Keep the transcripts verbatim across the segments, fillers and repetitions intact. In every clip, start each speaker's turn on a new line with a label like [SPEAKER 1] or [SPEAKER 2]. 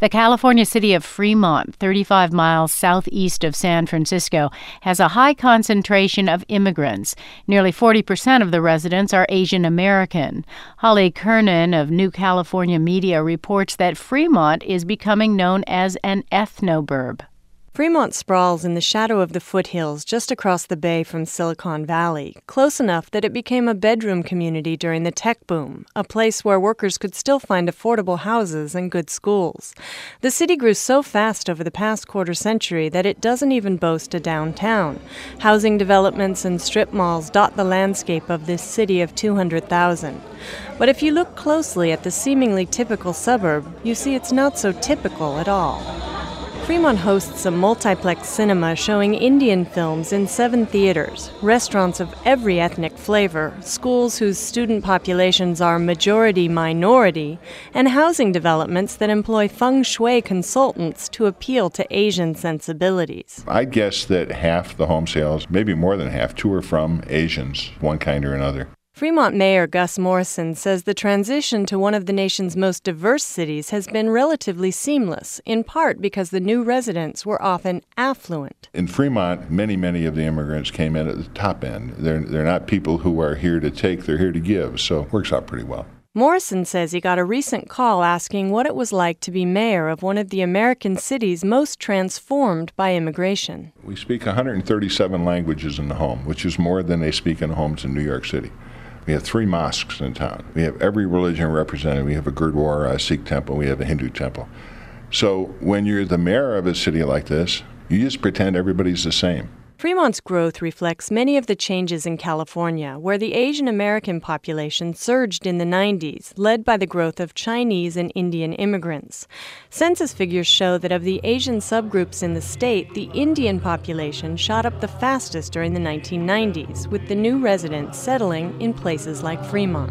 [SPEAKER 1] The California city of Fremont, thirty-five miles southeast of San Francisco, has a high concentration of immigrants. Nearly forty percent of the residents are Asian American. Holly Kernan of New California Media reports that Fremont is becoming known as an ethnoburb.
[SPEAKER 2] Fremont sprawls in the shadow of the foothills just across the bay from Silicon Valley, close enough that it became a bedroom community during the tech boom, a place where workers could still find affordable houses and good schools. The city grew so fast over the past quarter century that it doesn't even boast a downtown. Housing developments and strip malls dot the landscape of this city of two hundred thousand. But if you look closely at the seemingly typical suburb, you see it's not so typical at all. Fremont hosts a multiplex cinema showing Indian films in seven theaters, restaurants of every ethnic flavor, schools whose student populations are majority-minority, and housing developments that employ feng shui consultants to appeal to Asian sensibilities.
[SPEAKER 3] I'd guess that half the home sales, maybe more than half, to or from Asians, one kind or another.
[SPEAKER 2] Fremont Mayor Gus Morrison says the transition to one of the nation's most diverse cities has been relatively seamless, in part because the new residents were often affluent.
[SPEAKER 3] In Fremont, many, many of the immigrants came in at the top end. They're, they're not people who are here to take, they're here to give, so it works out pretty well.
[SPEAKER 2] Morrison says he got a recent call asking what it was like to be mayor of one of the American cities most transformed by immigration.
[SPEAKER 3] We speak one hundred thirty-seven languages in the home, which is more than they speak in homes in New York City. We have three mosques in town. We have every religion represented. We have a Gurdwara, a Sikh temple. We have a Hindu temple. So when you're the mayor of a city like this, you just pretend everybody's the same.
[SPEAKER 2] Fremont's growth reflects many of the changes in California, where the Asian American population surged in the nineties, led by the growth of Chinese and Indian immigrants. Census figures show that of the Asian subgroups in the state, the Indian population shot up the fastest during the nineteen nineties, with the new residents settling in places like Fremont.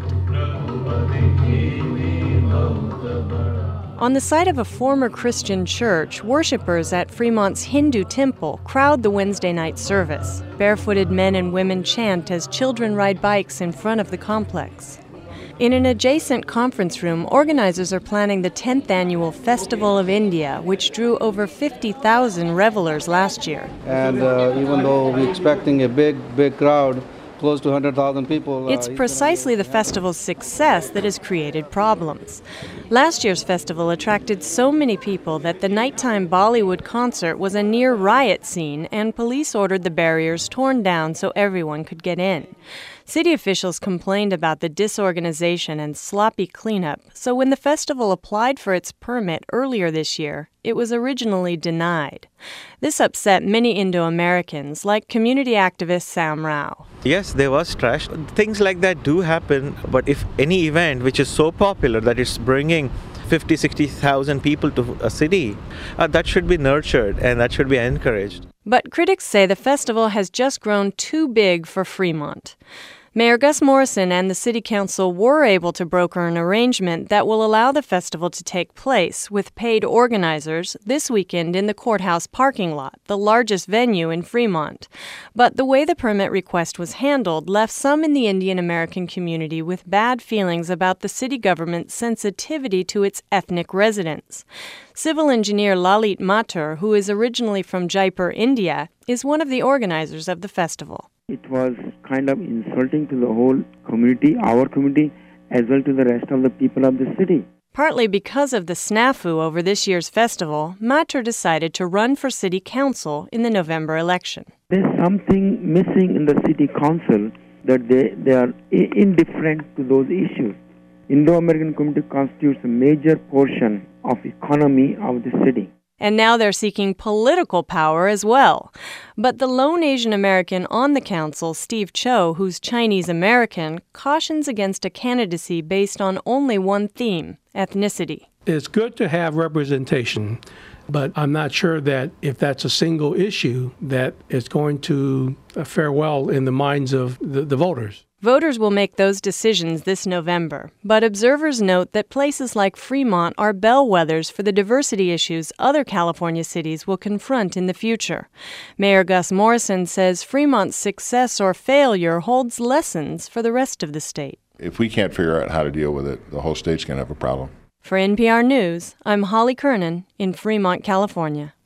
[SPEAKER 2] On the site of a former Christian church, worshippers at Fremont's Hindu temple crowd the Wednesday night service. Barefooted men and women chant as children ride bikes in front of the complex. In an adjacent conference room, organizers are planning the tenth annual Festival of India, which drew over fifty thousand revelers last year.
[SPEAKER 4] And uh, even though we're expecting a big, big crowd, close to one hundred thousand people.
[SPEAKER 2] It's precisely the festival's success that has created problems. Last year's festival attracted so many people that the nighttime Bollywood concert was a near riot scene, and police ordered the barriers torn down so everyone could get in. City officials complained about the disorganization and sloppy cleanup, so when the festival applied for its permit earlier this year, it was originally denied. This upset many Indo-Americans, like community activist Sam Rao.
[SPEAKER 5] Yes, there was trash. Things like that do happen, but if any event which is so popular that it's bringing fifty, sixty thousand people to a city, uh, that should be nurtured and that should be encouraged.
[SPEAKER 2] But critics say the festival has just grown too big for Fremont. Mayor Gus Morrison and the City Council were able to broker an arrangement that will allow the festival to take place with paid organizers this weekend in the courthouse parking lot, the largest venue in Fremont. But the way the permit request was handled left some in the Indian American community with bad feelings about the city government's sensitivity to its ethnic residents. Civil engineer Lalit Mathur, who is originally from Jaipur, India, is one of the organizers of the festival.
[SPEAKER 6] It was kind of insulting to the whole community, our community, as well to the rest of the people of the city.
[SPEAKER 2] Partly because of the snafu over this year's festival, Mathur decided to run for city council in the November election.
[SPEAKER 6] There's something missing in the city council that they, they are indifferent to those issues. Indo-American community constitutes a major portion of economy of the city.
[SPEAKER 2] And now they're seeking political power as well. But the lone Asian American on the council, Steve Cho, who's Chinese American, cautions against a candidacy based on only one theme, ethnicity.
[SPEAKER 7] It's good to have representation, but I'm not sure that if that's a single issue, that it's going to fare well in the minds of the, the voters.
[SPEAKER 2] Voters will make those decisions this November, but observers note that places like Fremont are bellwethers for the diversity issues other California cities will confront in the future. Mayor Gus Morrison says Fremont's success or failure holds lessons for the rest of the state.
[SPEAKER 3] If we can't figure out how to deal with it, the whole state's going to have a problem.
[SPEAKER 2] For N P R News, I'm Holly Kernan in Fremont, California.